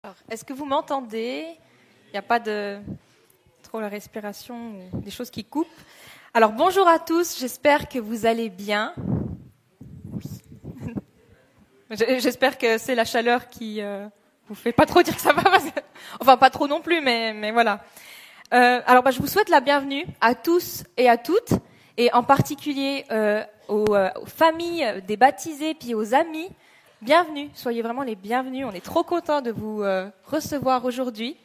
Alors, est-ce que vous m'entendez? Il n'y a pas de trop la respiration ou des choses qui coupent. Alors bonjour à tous, j'espère que vous allez bien. Oui. J'espère que c'est la chaleur qui vous fait pas trop dire que ça va. Enfin pas trop non plus, mais voilà. Alors je vous souhaite la bienvenue à tous et à toutes, et en particulier aux familles des baptisés puis aux amis. Bienvenue, soyez vraiment les bienvenus. On est trop contents de vous recevoir aujourd'hui.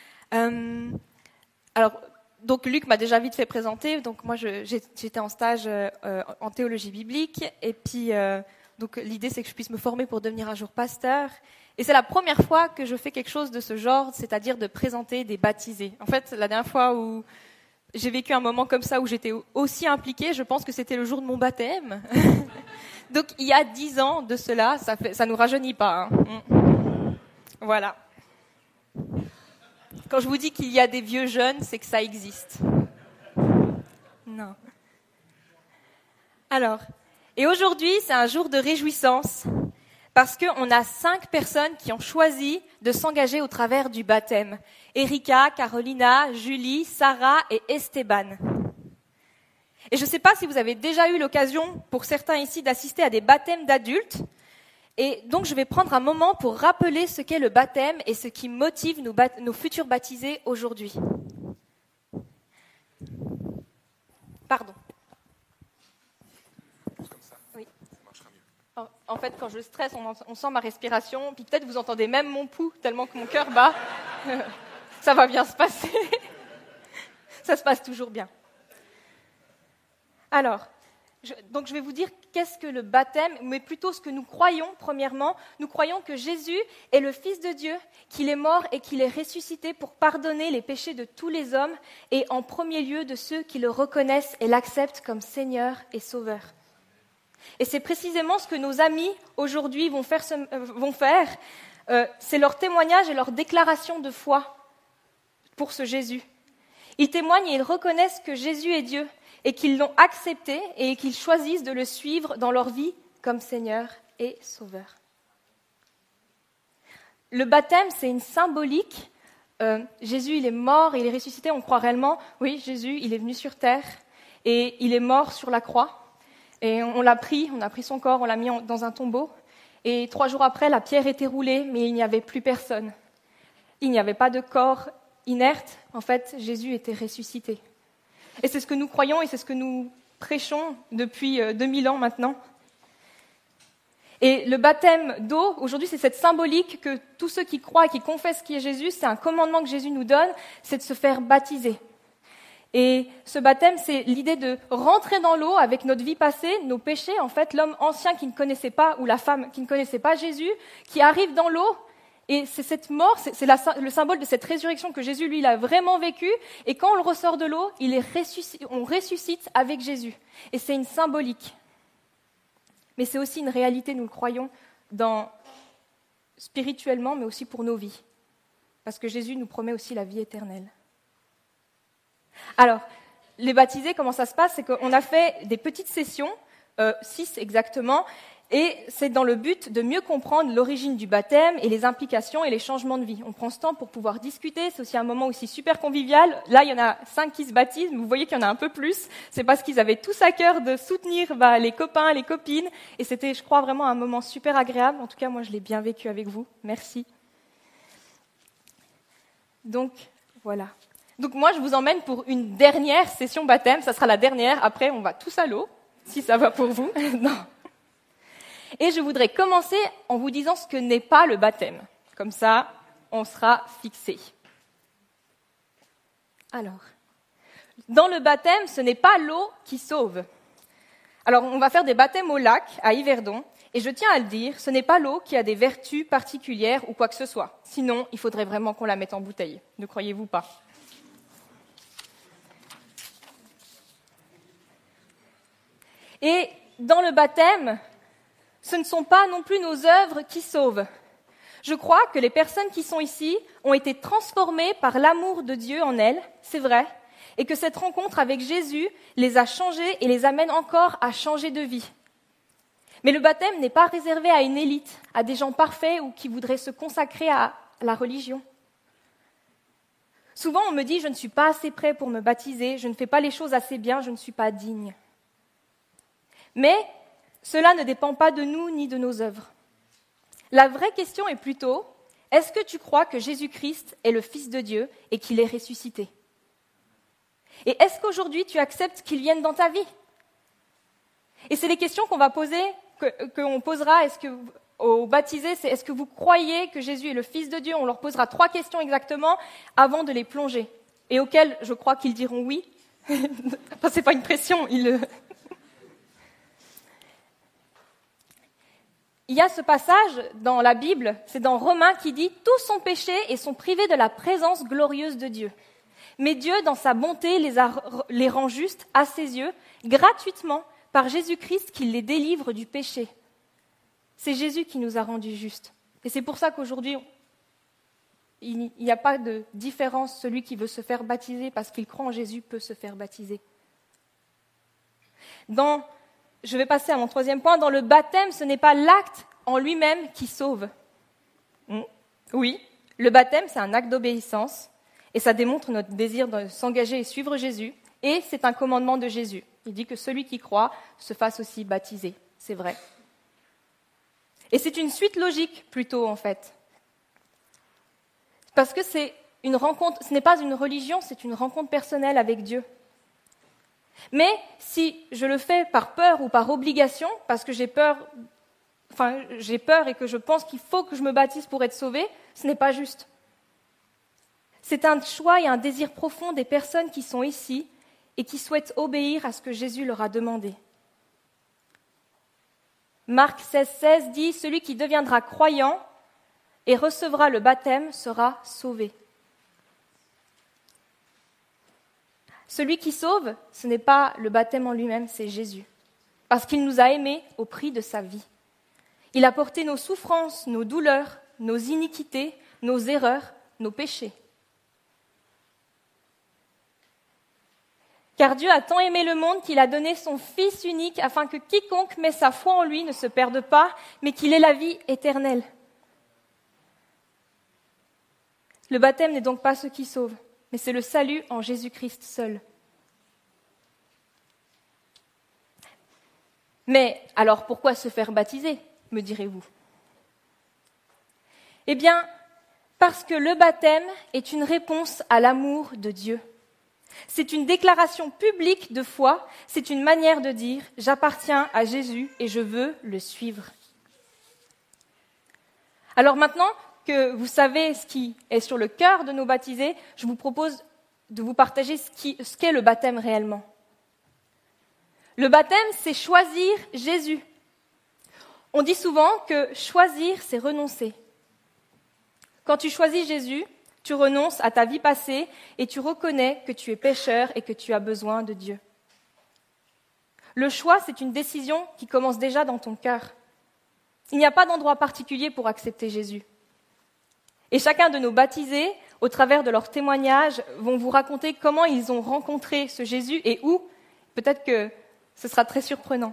Donc Luc m'a déjà vite fait présenter. Donc moi, j'étais en stage en théologie biblique, et puis donc l'idée c'est que je puisse me former pour devenir un jour pasteur. Et c'est la première fois que je fais quelque chose de ce genre, c'est-à-dire de présenter des baptisés. En fait, la dernière fois où j'ai vécu un moment comme ça où j'étais aussi impliquée, je pense que c'était le jour de mon baptême. Donc, il y a 10 ans de cela, ça nous rajeunit pas. Hein. Voilà. Quand je vous dis qu'il y a des vieux jeunes, c'est que ça existe. Non. Alors, et aujourd'hui, c'est un jour de réjouissance, parce qu'on a 5 personnes qui ont choisi de s'engager au travers du baptême. Erika, Carolina, Julie, Sarah et Esteban. Et je ne sais pas si vous avez déjà eu l'occasion, pour certains ici, d'assister à des baptêmes d'adultes. Et donc, je vais prendre un moment pour rappeler ce qu'est le baptême et ce qui motive nos futurs baptisés aujourd'hui. Pardon. Comme ça, oui. Ça marchera mieux. En fait, quand je stresse, on sent ma respiration. Puis peut-être vous entendez même mon pouls, tellement que mon cœur bat. Ça va bien se passer. Ça se passe toujours bien. Alors, je vais vous dire qu'est-ce que le baptême, mais plutôt ce que nous croyons, premièrement. Nous croyons que Jésus est le Fils de Dieu, qu'il est mort et qu'il est ressuscité pour pardonner les péchés de tous les hommes, et en premier lieu de ceux qui le reconnaissent et l'acceptent comme Seigneur et Sauveur. Et c'est précisément ce que nos amis aujourd'hui vont faire. C'est leur témoignage et leur déclaration de foi pour ce Jésus. Ils témoignent et ils reconnaissent que Jésus est Dieu, et qu'ils l'ont accepté et qu'ils choisissent de le suivre dans leur vie comme Seigneur et Sauveur. Le baptême, c'est une symbolique. Jésus, il est mort et il est ressuscité, on croit réellement. Oui, Jésus, il est venu sur terre et il est mort sur la croix. Et on a pris son corps, on l'a mis dans un tombeau. Et 3 jours après, la pierre était roulée, mais il n'y avait plus personne. Il n'y avait pas de corps inerte. En fait, Jésus était ressuscité. Et c'est ce que nous croyons et c'est ce que nous prêchons depuis 2000 ans maintenant. Et le baptême d'eau, aujourd'hui, c'est cette symbolique que tous ceux qui croient et qui confessent qui est Jésus, c'est un commandement que Jésus nous donne, c'est de se faire baptiser. Et ce baptême, c'est l'idée de rentrer dans l'eau avec notre vie passée, nos péchés. En fait, l'homme ancien qui ne connaissait pas, ou la femme qui ne connaissait pas Jésus, qui arrive dans l'eau. Et c'est cette mort, c'est le symbole de cette résurrection que Jésus, lui, il a vraiment vécu. Et quand on le ressort de l'eau, on ressuscite avec Jésus. Et c'est une symbolique. Mais c'est aussi une réalité, nous le croyons, spirituellement, mais aussi pour nos vies. Parce que Jésus nous promet aussi la vie éternelle. Alors, les baptisés, comment ça se passe? C'est qu'on a fait des petites sessions, 6 exactement, et c'est dans le but de mieux comprendre l'origine du baptême et les implications et les changements de vie. On prend ce temps pour pouvoir discuter, c'est aussi un moment aussi super convivial. Là, il y en a 5 qui se baptisent, mais vous voyez qu'il y en a un peu plus. C'est parce qu'ils avaient tous à cœur de soutenir les copains, les copines, et c'était, je crois, vraiment un moment super agréable. En tout cas, moi, je l'ai bien vécu avec vous. Merci. Donc, voilà. Donc moi, je vous emmène pour une dernière session baptême. Ça sera la dernière. Après, on va tous à l'eau, si ça va pour vous. Non. Et je voudrais commencer en vous disant ce que n'est pas le baptême. Comme ça, on sera fixé. Alors, dans le baptême, ce n'est pas l'eau qui sauve. Alors, on va faire des baptêmes au lac, à Yverdon. Et je tiens à le dire, ce n'est pas l'eau qui a des vertus particulières ou quoi que ce soit. Sinon, il faudrait vraiment qu'on la mette en bouteille. Ne croyez-vous pas ? Et dans le baptême, ce ne sont pas non plus nos œuvres qui sauvent. Je crois que les personnes qui sont ici ont été transformées par l'amour de Dieu en elles, c'est vrai, et que cette rencontre avec Jésus les a changées et les amène encore à changer de vie. Mais le baptême n'est pas réservé à une élite, à des gens parfaits ou qui voudraient se consacrer à la religion. Souvent, on me dit « je ne suis pas assez prêt pour me baptiser, je ne fais pas les choses assez bien, je ne suis pas digne ». Mais cela ne dépend pas de nous ni de nos œuvres. La vraie question est plutôt « est-ce que tu crois que Jésus-Christ est le Fils de Dieu et qu'il est ressuscité ?» Et est-ce qu'aujourd'hui tu acceptes qu'il vienne dans ta vie ? Et c'est les questions qu'on va poser, qu'on posera aux baptisés, c'est est-ce que vous croyez que Jésus est le Fils de Dieu ? On leur posera 3 questions exactement avant de les plonger, et auxquelles je crois qu'ils diront oui. Enfin, c'est pas une pression, Il y a ce passage dans la Bible, c'est dans Romains qui dit « Tous sont péchés et sont privés de la présence glorieuse de Dieu. Mais Dieu, dans sa bonté, les rend justes à ses yeux, gratuitement, par Jésus-Christ qui les délivre du péché. » C'est Jésus qui nous a rendus justes. Et c'est pour ça qu'aujourd'hui, il n'y a pas de différence. Celui qui veut se faire baptiser parce qu'il croit en Jésus peut se faire baptiser. Je vais passer à mon 3e point. Dans le baptême, ce n'est pas l'acte en lui-même qui sauve. Oui, le baptême, c'est un acte d'obéissance et ça démontre notre désir de s'engager et suivre Jésus. Et c'est un commandement de Jésus. Il dit que celui qui croit se fasse aussi baptiser. C'est vrai. Et c'est une suite logique plutôt, en fait. Parce que c'est une rencontre, ce n'est pas une religion, c'est une rencontre personnelle avec Dieu. Mais si je le fais par peur ou par obligation, parce que j'ai peur et que je pense qu'il faut que je me baptise pour être sauvé, ce n'est pas juste. C'est un choix et un désir profond des personnes qui sont ici et qui souhaitent obéir à ce que Jésus leur a demandé. Marc 16,16 dit « Celui qui deviendra croyant et recevra le baptême sera sauvé. » Celui qui sauve, ce n'est pas le baptême en lui-même, c'est Jésus. Parce qu'il nous a aimés au prix de sa vie. Il a porté nos souffrances, nos douleurs, nos iniquités, nos erreurs, nos péchés. Car Dieu a tant aimé le monde qu'il a donné son Fils unique afin que quiconque met sa foi en lui ne se perde pas, mais qu'il ait la vie éternelle. Le baptême n'est donc pas ce qui sauve, mais c'est le salut en Jésus-Christ seul. Mais alors pourquoi se faire baptiser, me direz-vous ? Eh bien, parce que le baptême est une réponse à l'amour de Dieu. C'est une déclaration publique de foi, c'est une manière de dire « J'appartiens à Jésus et je veux le suivre ». Alors maintenant que vous savez ce qui est sur le cœur de nos baptisés, je vous propose de vous partager ce qu'est le baptême réellement. Le baptême, c'est choisir Jésus. On dit souvent que choisir, c'est renoncer. Quand tu choisis Jésus, tu renonces à ta vie passée et tu reconnais que tu es pécheur et que tu as besoin de Dieu. Le choix, c'est une décision qui commence déjà dans ton cœur. Il n'y a pas d'endroit particulier pour accepter Jésus. Et chacun de nos baptisés, au travers de leurs témoignages, vont vous raconter comment ils ont rencontré ce Jésus et où. Peut-être que ce sera très surprenant.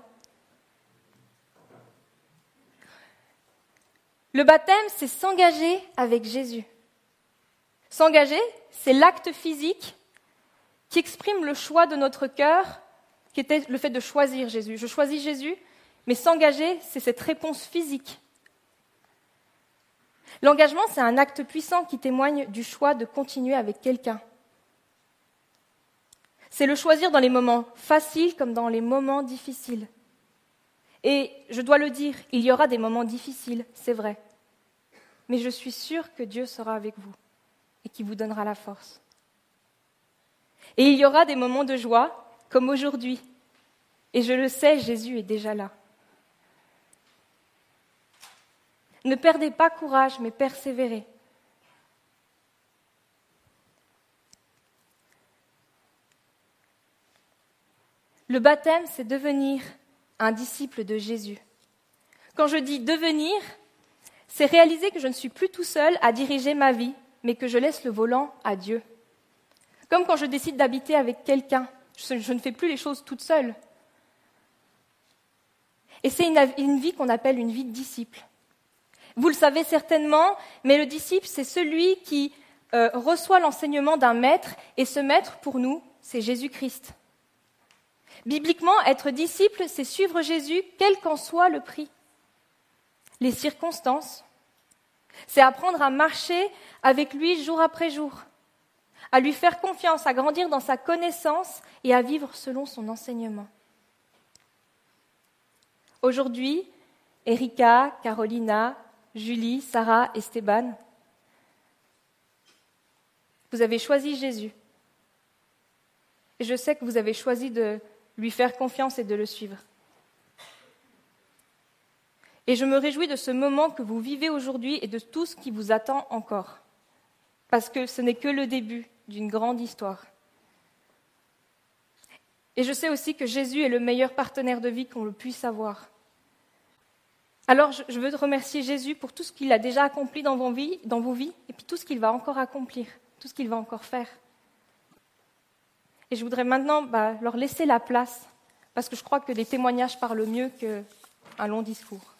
Le baptême, c'est s'engager avec Jésus. S'engager, c'est l'acte physique qui exprime le choix de notre cœur, qui était le fait de choisir Jésus. Je choisis Jésus, mais s'engager, c'est cette réponse physique. L'engagement, c'est un acte puissant qui témoigne du choix de continuer avec quelqu'un. C'est le choisir dans les moments faciles comme dans les moments difficiles. Et je dois le dire, il y aura des moments difficiles, c'est vrai. Mais je suis sûre que Dieu sera avec vous et qu'il vous donnera la force. Et il y aura des moments de joie, comme aujourd'hui. Et je le sais, Jésus est déjà là. Ne perdez pas courage, mais persévérez. Le baptême, c'est devenir un disciple de Jésus. Quand je dis devenir, c'est réaliser que je ne suis plus tout seul à diriger ma vie, mais que je laisse le volant à Dieu. Comme quand je décide d'habiter avec quelqu'un, je ne fais plus les choses toute seule. Et c'est une vie qu'on appelle une vie de disciple. Vous le savez certainement, mais le disciple, c'est celui qui reçoit l'enseignement d'un maître, et ce maître, pour nous, c'est Jésus-Christ. Bibliquement, être disciple, c'est suivre Jésus, quel qu'en soit le prix, les circonstances. C'est apprendre à marcher avec lui jour après jour, à lui faire confiance, à grandir dans sa connaissance et à vivre selon son enseignement. Aujourd'hui, Erika, Carolina, Julie, Sarah, Esteban, vous avez choisi Jésus. Et je sais que vous avez choisi de lui faire confiance et de le suivre. Et je me réjouis de ce moment que vous vivez aujourd'hui et de tout ce qui vous attend encore. Parce que ce n'est que le début d'une grande histoire. Et je sais aussi que Jésus est le meilleur partenaire de vie qu'on le puisse avoir. Alors je veux remercier Jésus pour tout ce qu'il a déjà accompli dans vos vies, et puis tout ce qu'il va encore accomplir, tout ce qu'il va encore faire. Et je voudrais maintenant leur laisser la place, parce que je crois que des témoignages parlent mieux qu'un long discours.